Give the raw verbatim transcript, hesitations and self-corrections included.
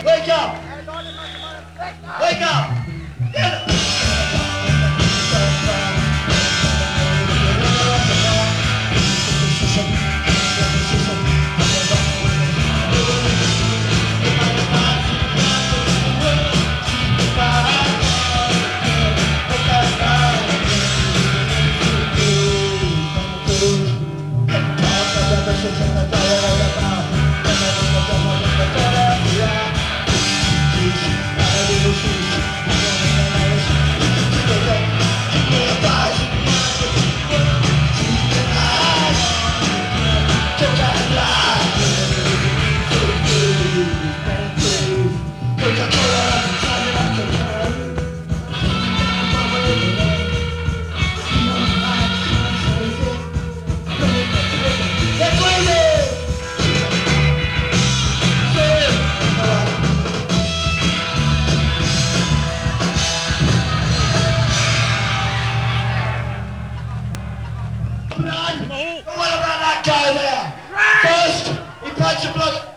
Wake up! Wake up! Get up! Don't worry about that guy there. First, he punched your blood.